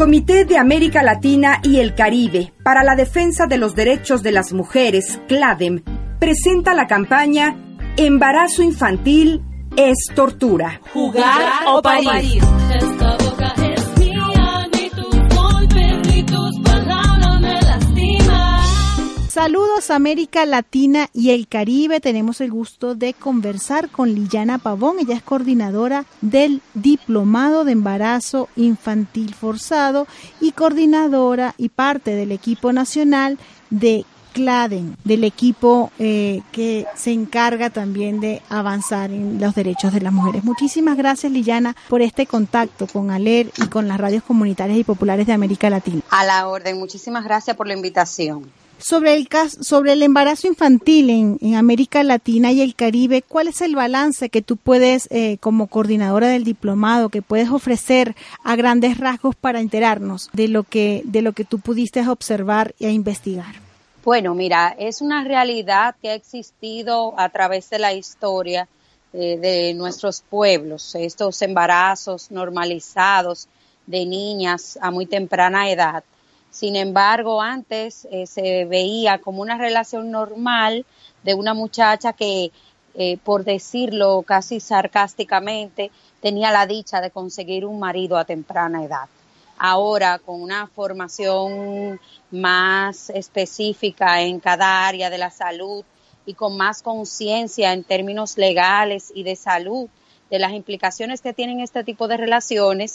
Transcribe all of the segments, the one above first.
Comité de América Latina y el Caribe para la Defensa de los Derechos de las Mujeres, CLADEM, presenta la campaña Embarazo Infantil es Tortura. Jugar o parir. Esta boca es mía, ni tus golpes, ni tus palabras me lastiman. Saludos América Latina y el Caribe. Tenemos el gusto de conversar con Liliana Pavón. Ella es coordinadora del Diplomado de Embarazo Infantil Forzado y coordinadora y parte del equipo nacional de CLADEM, del equipo que se encarga también de avanzar en los derechos de las mujeres. Muchísimas gracias, Liliana, por este contacto con ALER y con las radios comunitarias y populares de América Latina. A la orden, muchísimas gracias por la invitación. Sobre el embarazo infantil en América Latina y el Caribe, ¿cuál es el balance que tú puedes, como coordinadora del diplomado, que puedes ofrecer a grandes rasgos para enterarnos de lo que tú pudiste observar e investigar? Bueno, mira, es una realidad que ha existido a través de la historia de nuestros pueblos, estos embarazos normalizados de niñas a muy temprana edad. Sin embargo, antes se veía como una relación normal de una muchacha que, por decirlo casi sarcásticamente, tenía la dicha de conseguir un marido a temprana edad. Ahora, con una formación más específica en cada área de la salud y con más conciencia en términos legales y de salud de las implicaciones que tienen este tipo de relaciones,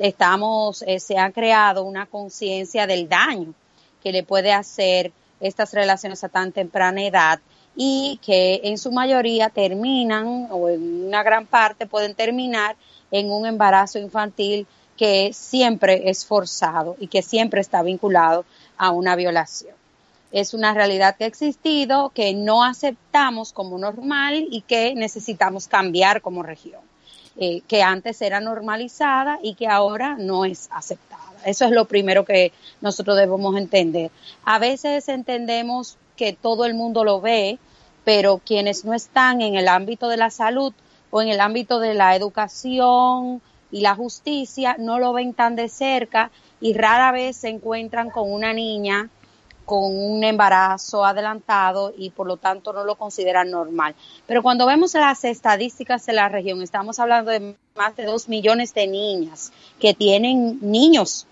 se ha creado una conciencia del daño que le puede hacer estas relaciones a tan temprana edad y que en su mayoría terminan, o en una gran parte pueden terminar en un embarazo infantil que siempre es forzado y que siempre está vinculado a una violación. Es una realidad que ha existido, que no aceptamos como normal y que necesitamos cambiar como región. Que antes era normalizada y que ahora no es aceptada. Eso es lo primero que nosotros debemos entender. A veces entendemos que todo el mundo lo ve, pero quienes no están en el ámbito de la salud o en el ámbito de la educación y la justicia no lo ven tan de cerca y rara vez se encuentran con una niña con un embarazo adelantado y por lo tanto no lo consideran normal. Pero cuando vemos las estadísticas de la región, estamos hablando de más de 2 millones de niñas que tienen niños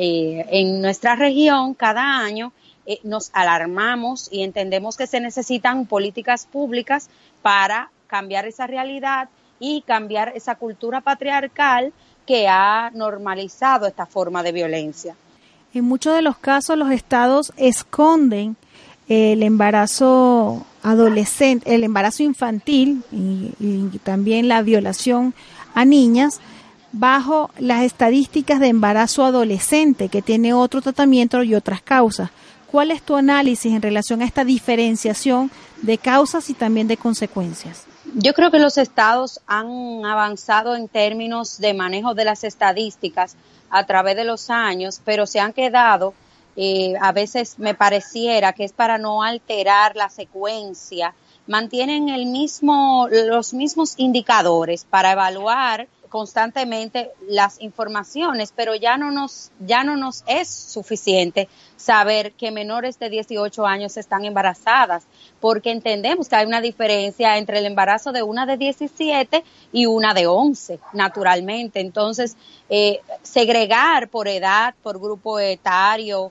en nuestra región cada año. Nos alarmamos y entendemos que se necesitan políticas públicas para cambiar esa realidad y cambiar esa cultura patriarcal que ha normalizado esta forma de violencia. En muchos de los casos los estados esconden el embarazo adolescente, el embarazo infantil y también la violación a niñas bajo las estadísticas de embarazo adolescente que tiene otro tratamiento y otras causas. ¿Cuál es tu análisis en relación a esta diferenciación de causas y también de consecuencias? Yo creo que los estados han avanzado en términos de manejo de las estadísticas a través de los años, pero se han quedado, a veces me pareciera que es para no alterar la secuencia, mantienen los mismos indicadores para evaluar constantemente las informaciones, pero ya no nos es suficiente saber que menores de 18 años están embarazadas, porque entendemos que hay una diferencia entre el embarazo de una de 17 y una de 11, naturalmente. Entonces, segregar por edad, por grupo etario,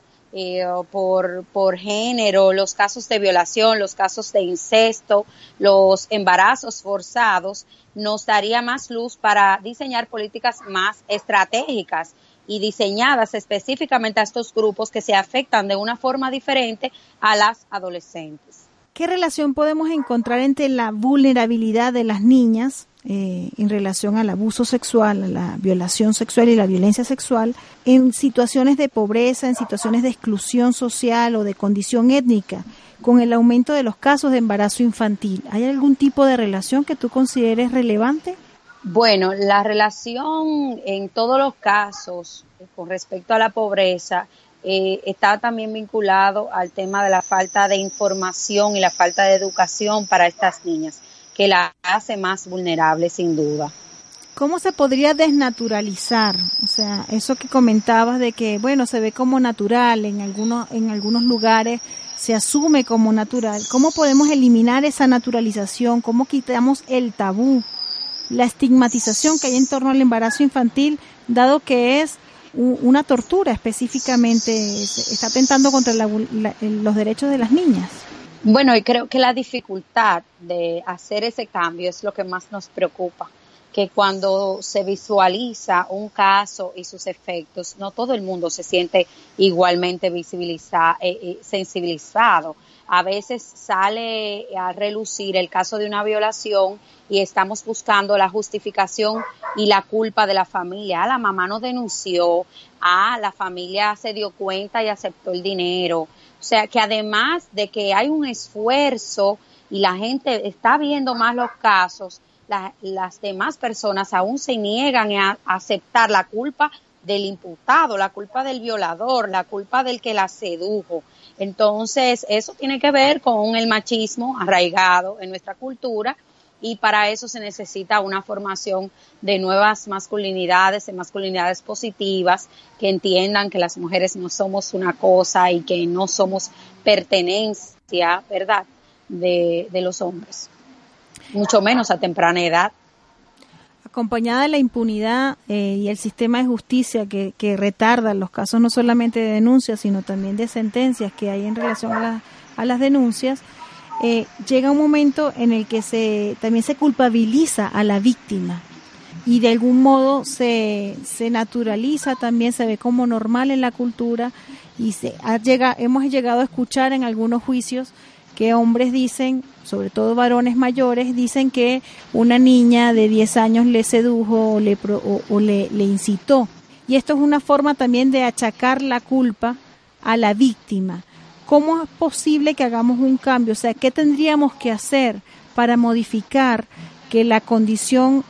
por género, los casos de violación, los casos de incesto, los embarazos forzados, nos daría más luz para diseñar políticas más estratégicas y diseñadas específicamente a estos grupos que se afectan de una forma diferente a las adolescentes. ¿Qué relación podemos encontrar entre la vulnerabilidad de las niñas en relación al abuso sexual, a la violación sexual y la violencia sexual en situaciones de pobreza, en situaciones de exclusión social o de condición étnica, con el aumento de los casos de embarazo infantil? ¿Hay algún tipo de relación que tú consideres relevante? Bueno, la relación en todos los casos con respecto a la pobreza está también vinculado al tema de la falta de información y la falta de educación para estas niñas, que la hace más vulnerable sin duda. ¿Cómo se podría desnaturalizar? O sea, eso que comentabas de que, bueno, se ve como natural, en algunos lugares se asume como natural. ¿Cómo podemos eliminar esa naturalización? ¿Cómo quitamos el tabú, la estigmatización que hay en torno al embarazo infantil, dado que es una tortura específicamente, está atentando contra los derechos de las niñas? Bueno, y creo que la dificultad de hacer ese cambio es lo que más nos preocupa, que cuando se visualiza un caso y sus efectos, no todo el mundo se siente igualmente sensibilizado. A veces sale a relucir el caso de una violación y estamos buscando la justificación y la culpa de la familia. La mamá no denunció, la familia se dio cuenta y aceptó el dinero. O sea que además de que hay un esfuerzo y la gente está viendo más los casos, las demás personas aún se niegan a aceptar la culpa del imputado, la culpa del violador, la culpa del que la sedujo. Entonces, eso tiene que ver con el machismo arraigado en nuestra cultura, y para eso se necesita una formación de nuevas masculinidades, de masculinidades positivas, que entiendan que las mujeres no somos una cosa y que no somos pertenencia, ¿verdad?, de los hombres, mucho menos a temprana edad. Acompañada de la impunidad y el sistema de justicia que retarda los casos no solamente de denuncias, sino también de sentencias que hay en relación a las denuncias, llega un momento en el que también se culpabiliza a la víctima y de algún modo se naturaliza también, se ve como normal en la cultura, y hemos llegado a escuchar en algunos juicios que hombres dicen, sobre todo varones mayores, dicen que una niña de 10 años le sedujo o le incitó. Y esto es una forma también de achacar la culpa a la víctima. ¿Cómo es posible que hagamos un cambio? O sea, ¿qué tendríamos que hacer para modificar que la condición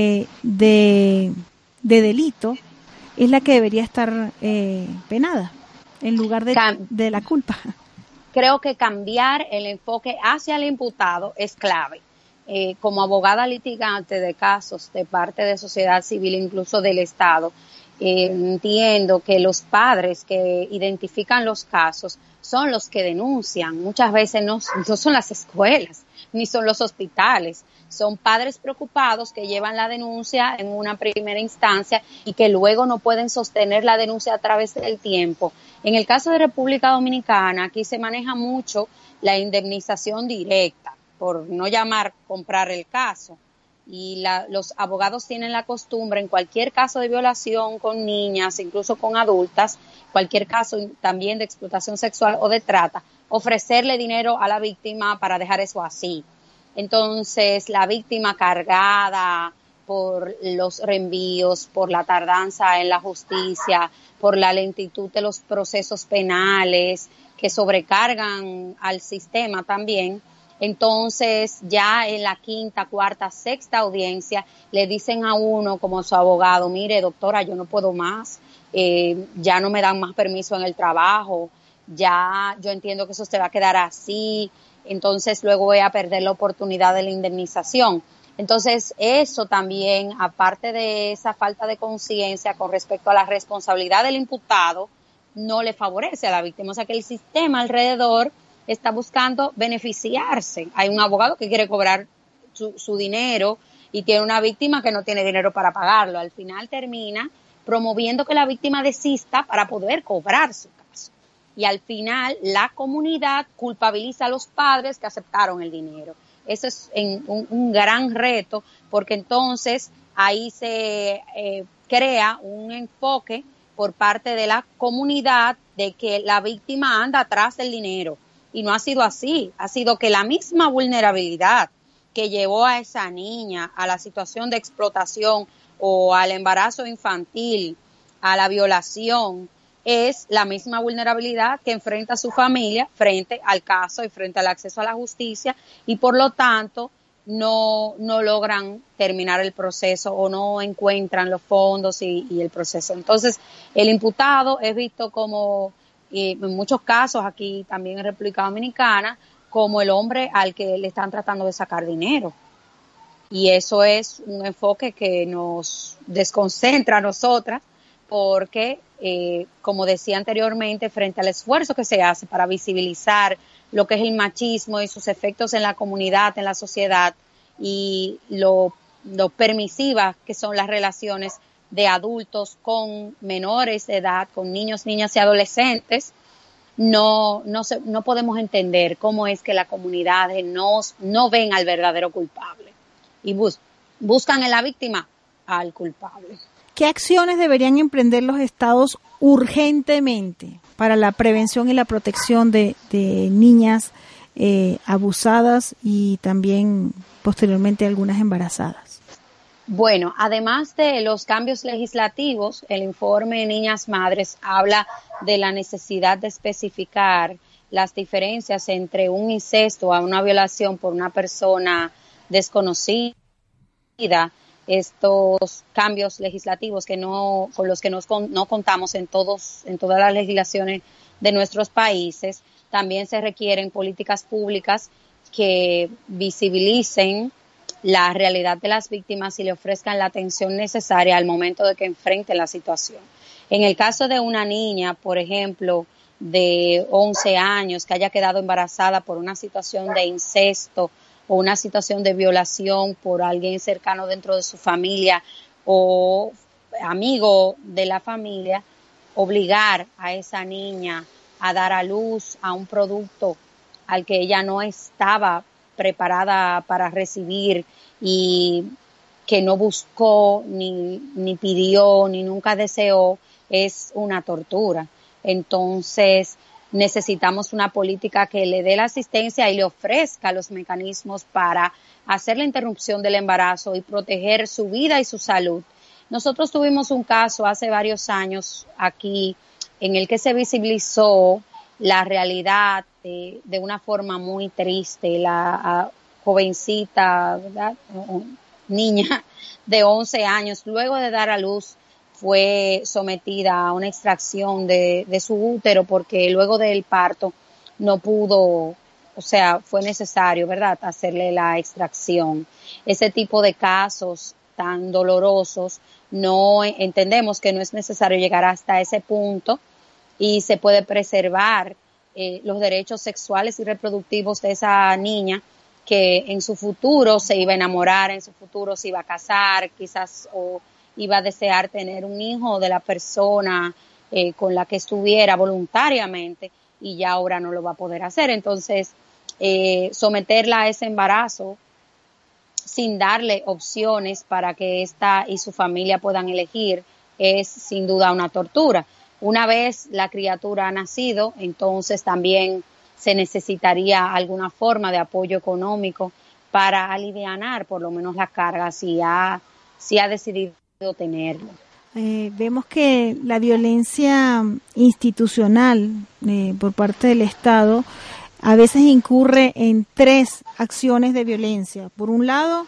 de delito es la que debería estar penada en lugar de la culpa? Creo que cambiar el enfoque hacia el imputado es clave. Como abogada litigante de casos de parte de sociedad civil, incluso del Estado, entiendo que los padres que identifican los casos son los que denuncian. Muchas veces no son las escuelas, ni son los hospitales. Son padres preocupados que llevan la denuncia en una primera instancia y que luego no pueden sostener la denuncia a través del tiempo. En el caso de República Dominicana, aquí se maneja mucho la indemnización directa, por no llamar comprar el caso. Y los abogados tienen la costumbre, en cualquier caso de violación con niñas, incluso con adultas, cualquier caso también de explotación sexual o de trata, ofrecerle dinero a la víctima para dejar eso así. Entonces, la víctima cargada por los reenvíos, por la tardanza en la justicia, por la lentitud de los procesos penales que sobrecargan al sistema también. Entonces, ya en la quinta, cuarta, sexta audiencia, le dicen a uno como su abogado, mire, doctora, yo no puedo más, ya no me dan más permiso en el trabajo, ya yo entiendo que eso se va a quedar así, entonces luego voy a perder la oportunidad de la indemnización. Entonces, eso también, aparte de esa falta de conciencia con respecto a la responsabilidad del imputado, no le favorece a la víctima. O sea que el sistema alrededor está buscando beneficiarse. Hay un abogado que quiere cobrar su dinero y tiene una víctima que no tiene dinero para pagarlo. Al final termina promoviendo que la víctima desista para poder cobrar su caso. Y al final la comunidad culpabiliza a los padres que aceptaron el dinero. Eso es un gran reto, porque entonces ahí se crea un enfoque por parte de la comunidad de que la víctima anda atrás del dinero. Y no ha sido así, ha sido que la misma vulnerabilidad que llevó a esa niña a la situación de explotación o al embarazo infantil, a la violación, es la misma vulnerabilidad que enfrenta su familia frente al caso y frente al acceso a la justicia, y por lo tanto no logran terminar el proceso o no encuentran los fondos y el proceso. Entonces, el imputado es visto como, en muchos casos aquí también en República Dominicana, como el hombre al que le están tratando de sacar dinero. Y eso es un enfoque que nos desconcentra a nosotras porque, como decía anteriormente, frente al esfuerzo que se hace para visibilizar lo que es el machismo y sus efectos en la comunidad, en la sociedad, y lo permisivas que son las relaciones de adultos con menores de edad, con niños, niñas y adolescentes, no podemos entender cómo es que la comunidad no ven al verdadero culpable y buscan en la víctima al culpable. ¿Qué acciones deberían emprender los estados urgentemente para la prevención y la protección de niñas abusadas y también posteriormente algunas embarazadas? Bueno, además de los cambios legislativos, el informe Niñas Madres habla de la necesidad de especificar las diferencias entre un incesto o una violación por una persona desconocida. Estos cambios legislativos con los que no contamos en todas las legislaciones de nuestros países. También se requieren políticas públicas que visibilicen la realidad de las víctimas y le ofrezcan la atención necesaria al momento de que enfrenten la situación. En el caso de una niña, por ejemplo, de 11 años que haya quedado embarazada por una situación de incesto o una situación de violación por alguien cercano dentro de su familia o amigo de la familia, obligar a esa niña a dar a luz a un producto al que ella no estaba preparada para recibir y que no buscó, ni pidió, ni nunca deseó, es una tortura. Entonces, necesitamos una política que le dé la asistencia y le ofrezca los mecanismos para hacer la interrupción del embarazo y proteger su vida y su salud. Nosotros tuvimos un caso hace varios años aquí en el que se visibilizó la realidad de una forma muy triste. La jovencita, ¿verdad? Niña de 11 años, luego de dar a luz, fue sometida a una extracción de su útero porque luego del parto no pudo, o sea, fue necesario, ¿verdad?, hacerle la extracción. Ese tipo de casos tan dolorosos, no entendemos que no es necesario llegar hasta ese punto y se puede preservar los derechos sexuales y reproductivos de esa niña que en su futuro se iba a enamorar, en su futuro se iba a casar, quizás o iba a desear tener un hijo de la persona con la que estuviera voluntariamente y ya ahora no lo va a poder hacer. Entonces, someterla a ese embarazo sin darle opciones para que ésta y su familia puedan elegir es sin duda una tortura. Una vez la criatura ha nacido, entonces también se necesitaría alguna forma de apoyo económico para alivianar por lo menos la carga si ha decidido tenerlo. Vemos que la violencia institucional por parte del Estado a veces incurre en 3 acciones de violencia. Por un lado,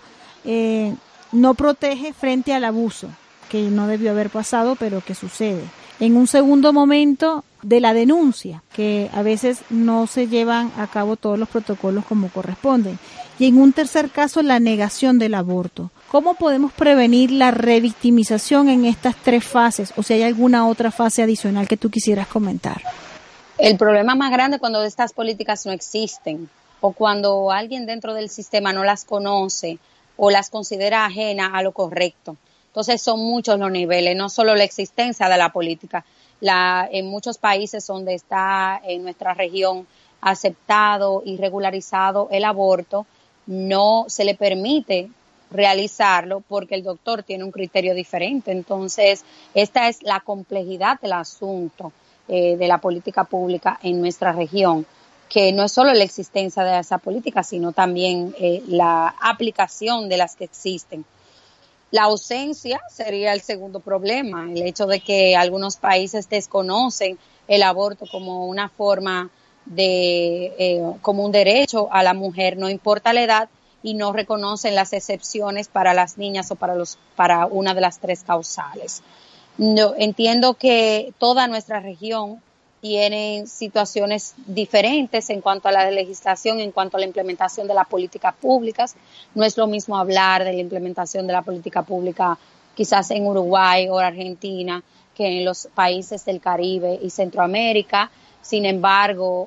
no protege frente al abuso, que no debió haber pasado, pero que sucede. En un segundo momento, de la denuncia, que a veces no se llevan a cabo todos los protocolos como corresponden. Y en un tercer caso, la negación del aborto. ¿Cómo podemos prevenir la revictimización en estas 3 fases? O si hay alguna otra fase adicional que tú quisieras comentar. El problema más grande es cuando estas políticas no existen o cuando alguien dentro del sistema no las conoce o las considera ajenas a lo correcto. Entonces son muchos los niveles, no solo la existencia de la política. En muchos países donde está en nuestra región aceptado y regularizado el aborto, no se le permite realizarlo porque el doctor tiene un criterio diferente. Entonces, esta es la complejidad del asunto de la política pública en nuestra región, que no es solo la existencia de esa política, sino también la aplicación de las que existen. La ausencia sería el segundo problema, el hecho de que algunos países desconocen el aborto como una forma como un derecho a la mujer, no importa la edad, y no reconocen las excepciones para las niñas o para una de las 3 causales. No, entiendo que toda nuestra región tienen situaciones diferentes en cuanto a la legislación, en cuanto a la implementación de las políticas públicas. No es lo mismo hablar de la implementación de la política pública quizás en Uruguay o Argentina que en los países del Caribe y Centroamérica. Sin embargo,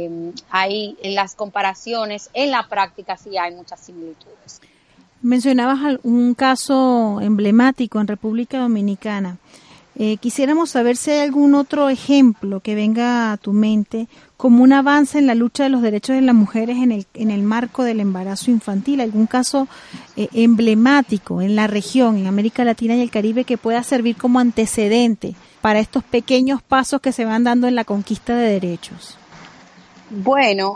hay en las comparaciones, en la práctica sí hay muchas similitudes. Mencionabas un caso emblemático en República Dominicana. Quisiéramos saber si hay algún otro ejemplo que venga a tu mente como un avance en la lucha de los derechos de las mujeres en el marco del embarazo infantil, algún caso emblemático en la región, en América Latina y el Caribe, que pueda servir como antecedente para estos pequeños pasos que se van dando en la conquista de derechos. Bueno,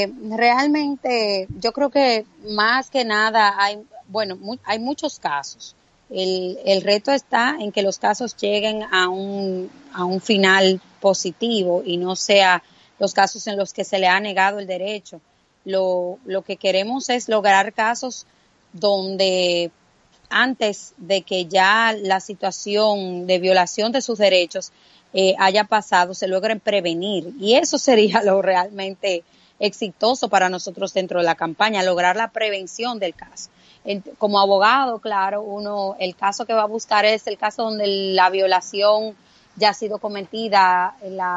realmente yo creo que más que nada hay muchos casos. El reto está en que los casos lleguen a un final positivo y no sea los casos en los que se le ha negado el derecho. Lo que queremos es lograr casos donde antes de que ya la situación de violación de sus derechos haya pasado, se logren prevenir. Y eso sería lo realmente exitoso para nosotros dentro de la campaña, lograr la prevención del caso. Como abogado, claro, el caso que va a buscar es el caso donde la violación ya ha sido cometida,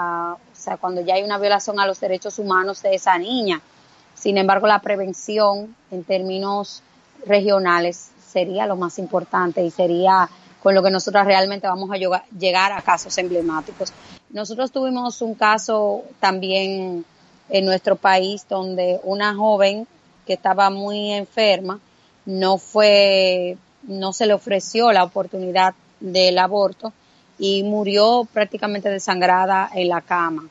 cuando ya hay una violación a los derechos humanos de esa niña. Sin embargo, la prevención en términos regionales sería lo más importante y sería con lo que nosotros realmente vamos a llegar a casos emblemáticos. Nosotros tuvimos un caso también en nuestro país donde una joven que estaba muy enferma, no se le ofreció la oportunidad del aborto y murió prácticamente desangrada en la cama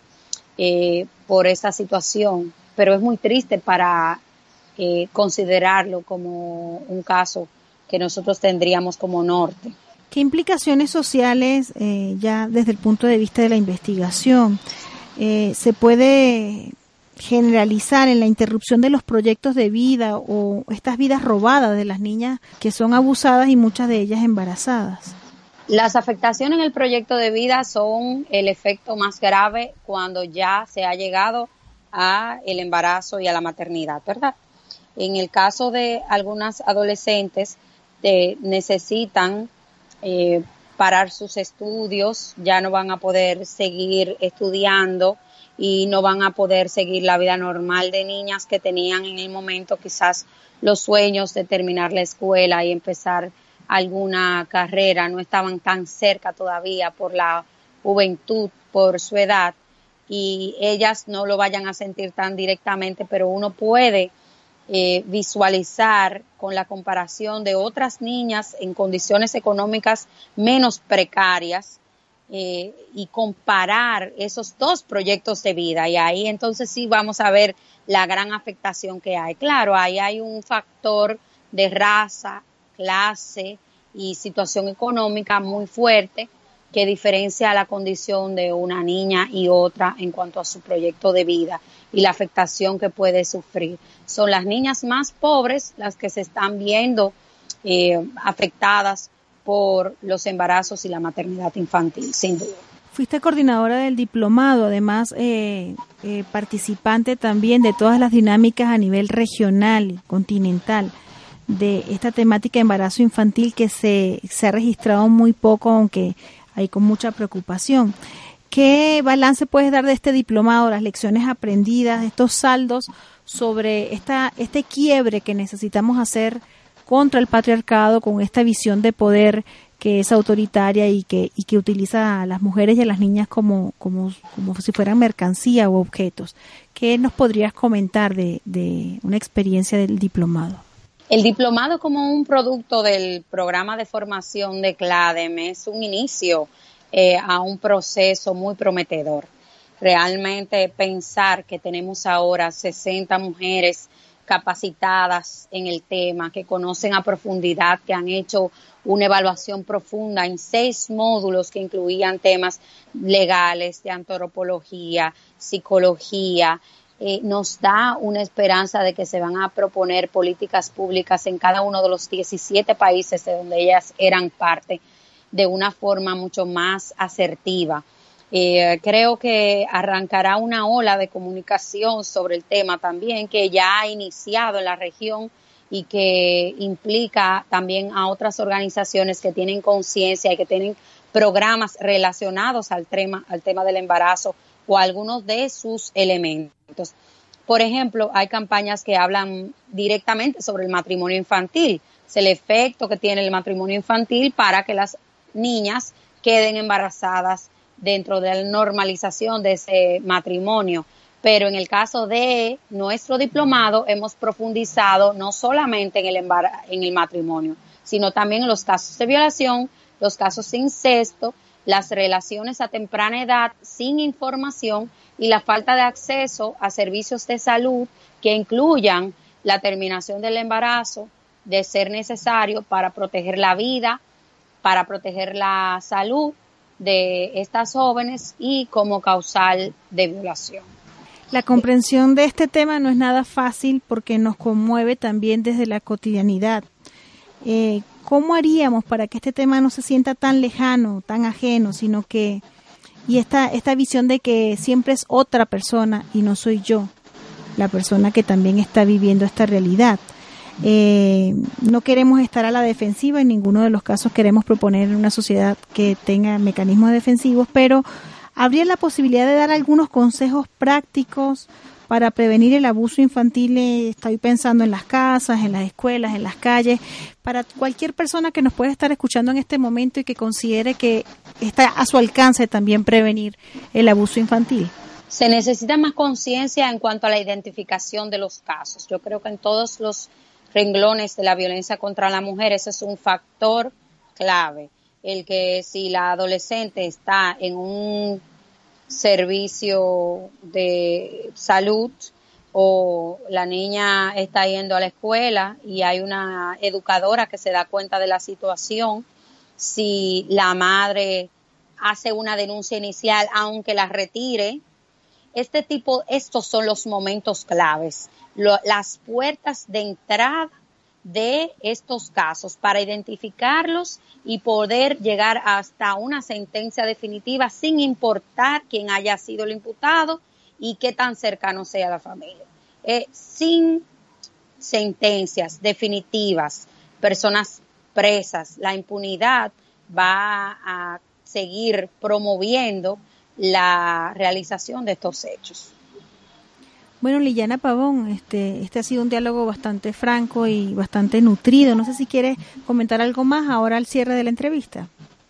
por esa situación. Pero es muy triste para considerarlo como un caso que nosotros tendríamos como norte. ¿Qué implicaciones sociales, ya desde el punto de vista de la investigación, se puede generalizar en la interrupción de los proyectos de vida o estas vidas robadas de las niñas que son abusadas y muchas de ellas embarazadas? Las afectaciones en el proyecto de vida son el efecto más grave cuando ya se ha llegado a el embarazo y a la maternidad, ¿verdad? En el caso de algunas adolescentes necesitan parar sus estudios, ya no van a poder seguir estudiando y no van a poder seguir la vida normal de niñas que tenían en el momento quizás los sueños de terminar la escuela y empezar alguna carrera, no estaban tan cerca todavía por la juventud, por su edad, y ellas no lo vayan a sentir tan directamente, pero uno puede visualizar con la comparación de otras niñas en condiciones económicas menos precarias, y comparar esos dos proyectos de vida, y ahí entonces sí vamos a ver la gran afectación que hay. Claro, ahí hay un factor de raza, clase y situación económica muy fuerte que diferencia la condición de una niña y otra en cuanto a su proyecto de vida y la afectación que puede sufrir. Son las niñas más pobres las que se están viendo afectadas por los embarazos y la maternidad infantil, sin duda. Fuiste coordinadora del diplomado, además participante también de todas las dinámicas a nivel regional, continental, de esta temática de embarazo infantil que se ha registrado muy poco, aunque hay con mucha preocupación. ¿Qué balance puedes dar de este diplomado, las lecciones aprendidas, estos saldos sobre este quiebre que necesitamos hacer contra el patriarcado, con esta visión de poder que es autoritaria y que utiliza a las mujeres y a las niñas como si fueran mercancía u objetos? ¿Qué nos podrías comentar de una experiencia del diplomado? El diplomado, como un producto del programa de formación de CLADEM, es un inicio a un proceso muy prometedor. Realmente pensar que tenemos ahora 60 mujeres capacitadas en el tema, que conocen a profundidad, que han hecho una evaluación profunda en 6 módulos que incluían temas legales, de antropología, psicología, nos da una esperanza de que se van a proponer políticas públicas en cada uno de los 17 países de donde ellas eran parte de una forma mucho más asertiva. Creo que arrancará una ola de comunicación sobre el tema también, que ya ha iniciado en la región y que implica también a otras organizaciones que tienen conciencia y que tienen programas relacionados al tema del embarazo o algunos de sus elementos. Por ejemplo, hay campañas que hablan directamente sobre el matrimonio infantil, es el efecto que tiene el matrimonio infantil para que las niñas queden embarazadas dentro de la normalización de ese matrimonio. Pero en el caso de nuestro diplomado hemos profundizado no solamente en el matrimonio, sino también en los casos de violación, los casos de incesto, las relaciones a temprana edad sin información y la falta de acceso a servicios de salud que incluyan la terminación del embarazo, de ser necesario para proteger la vida, para proteger la salud de estas jóvenes y como causal de violación. La comprensión de este tema no es nada fácil porque nos conmueve también desde la cotidianidad. ¿Cómo haríamos para que este tema no se sienta tan lejano, tan ajeno, sino que, y esta visión de que siempre es otra persona y no soy yo, la persona que también está viviendo esta realidad? No queremos estar a la defensiva, en ninguno de los casos queremos proponer una sociedad que tenga mecanismos defensivos, pero ¿habría la posibilidad de dar algunos consejos prácticos para prevenir el abuso infantil? Estoy pensando en las casas, en las escuelas, en las calles, para cualquier persona que nos pueda estar escuchando en este momento y que considere que está a su alcance también prevenir el abuso infantil. Se necesita más conciencia en cuanto a la identificación de los casos. Yo creo que en todos los renglones de la violencia contra la mujer ese es un factor clave. El que si la adolescente está en un servicio de salud o la niña está yendo a la escuela y hay una educadora que se da cuenta de la situación, si la madre hace una denuncia inicial aunque la retire, estos son los momentos claves, las puertas de entrada de estos casos para identificarlos y poder llegar hasta una sentencia definitiva sin importar quién haya sido el imputado y qué tan cercano sea la familia. Sin sentencias definitivas, personas presas, la impunidad va a seguir promoviendo la realización de estos hechos. Bueno, Liliana Pavón, este ha sido un diálogo bastante franco y bastante nutrido. No sé si quieres comentar algo más ahora al cierre de la entrevista.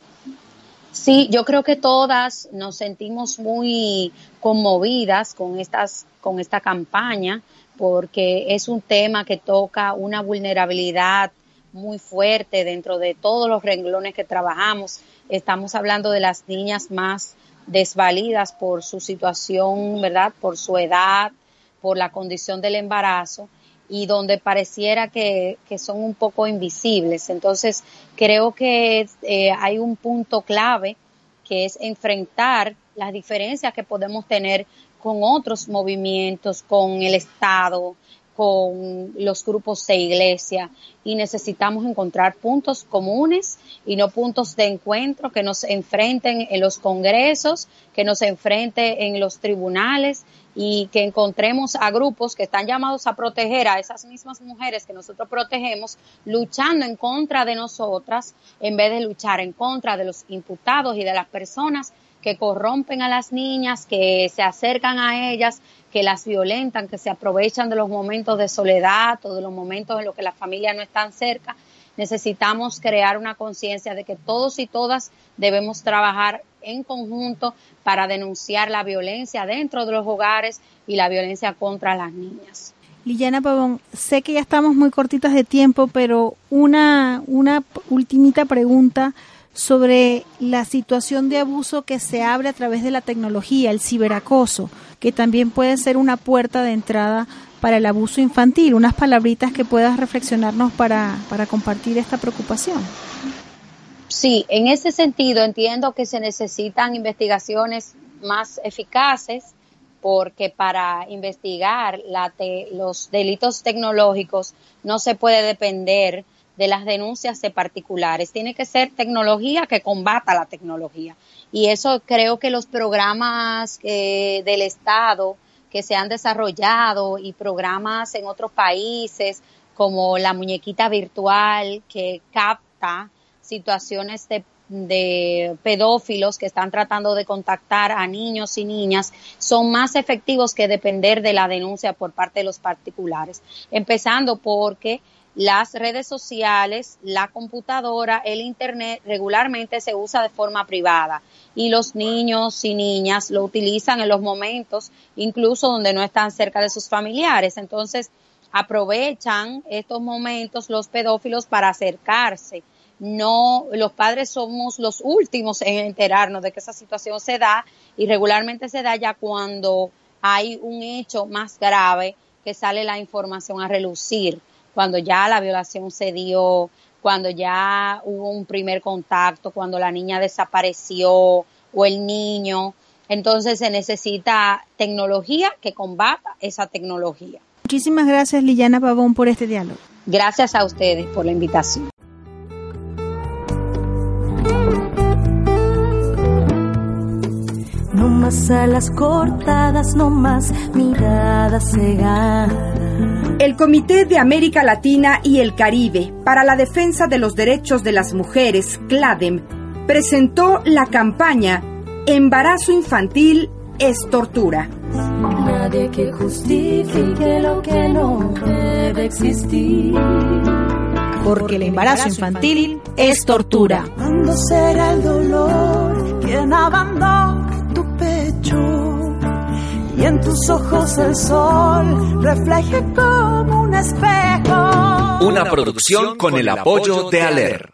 Sí, yo creo que todas nos sentimos muy conmovidas con esta campaña, porque es un tema que toca una vulnerabilidad muy fuerte dentro de todos los renglones que trabajamos. Estamos hablando de las niñas más desvalidas por su situación, ¿verdad? Por su edad, por la condición del embarazo y donde pareciera que son un poco invisibles. Entonces, creo que hay un punto clave que es enfrentar las diferencias que podemos tener con otros movimientos, con el Estado, con los grupos de iglesia, y necesitamos encontrar puntos comunes y no puntos de encuentro que nos enfrenten en los congresos, que nos enfrenten en los tribunales, y que encontremos a grupos que están llamados a proteger a esas mismas mujeres que nosotros protegemos, luchando en contra de nosotras, en vez de luchar en contra de los imputados y de las personas que corrompen a las niñas, que se acercan a ellas, que las violentan, que se aprovechan de los momentos de soledad o de los momentos en los que la familia no están cerca. Necesitamos crear una conciencia de que todos y todas debemos trabajar en conjunto para denunciar la violencia dentro de los hogares y la violencia contra las niñas. Liliana Pavón, sé que ya estamos muy cortitas de tiempo, pero una ultimita pregunta sobre la situación de abuso que se abre a través de la tecnología, el ciberacoso, que también puede ser una puerta de entrada para el abuso infantil. Unas palabritas que puedas reflexionarnos para compartir esta preocupación. Sí, en ese sentido entiendo que se necesitan investigaciones más eficaces, porque para investigar los delitos tecnológicos no se puede depender de las denuncias de particulares. Tiene que ser tecnología que combata la tecnología. Y eso creo que los programas del Estado que se han desarrollado y programas en otros países como la muñequita virtual que capta situaciones de pedófilos que están tratando de contactar a niños y niñas son más efectivos que depender de la denuncia por parte de los particulares. Empezando porque las redes sociales, la computadora, el internet regularmente se usa de forma privada y los niños y niñas lo utilizan en los momentos incluso donde no están cerca de sus familiares. Entonces aprovechan estos momentos los pedófilos para acercarse. No, los padres somos los últimos en enterarnos de que esa situación se da y regularmente se da ya cuando hay un hecho más grave que sale la información a relucir, cuando ya la violación se dio, cuando ya hubo un primer contacto, cuando la niña desapareció o el niño. Entonces se necesita tecnología que combata esa tecnología. Muchísimas gracias, Liliana Pavón, por este diálogo. Gracias a ustedes por la invitación. No más alas cortadas, no más miradas cegadas. El Comité de América Latina y el Caribe para la Defensa de los Derechos de las Mujeres, CLADEM, presentó la campaña Embarazo Infantil es Tortura. Nadie que justifique lo que no debe existir. Porque el embarazo infantil es tortura. ¿Cuándo será el dolor quien abandone tu pecho? Y en tus ojos el sol refleje como un espejo. Una producción con el apoyo de ALER.